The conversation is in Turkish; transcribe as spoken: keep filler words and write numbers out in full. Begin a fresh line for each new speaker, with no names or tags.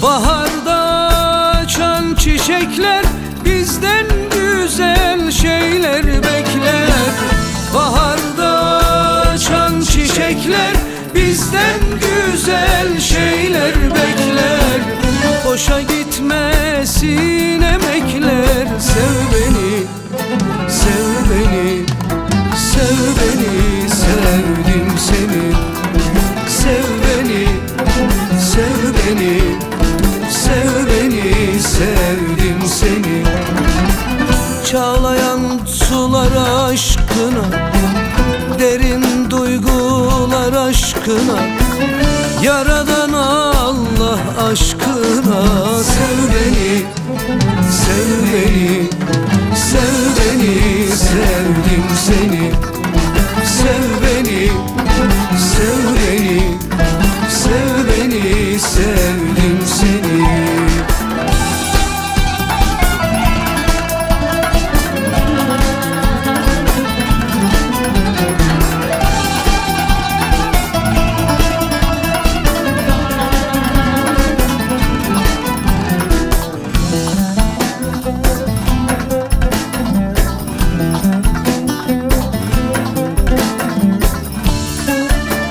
Baharda açan çiçekler bizden güzel şeyler bekler. Baharda açan çiçekler bizden güzel şeyler bekler. Boşa gitmesin emekler. Sev beni, sev beni, sev beni, sevdim seni. Sev beni, sev beni, sev beni, sevdim seni. Çağlayan sular aşkına, derin duygular aşkına, Yaradan Allah aşkına. Sev beni, sev beni,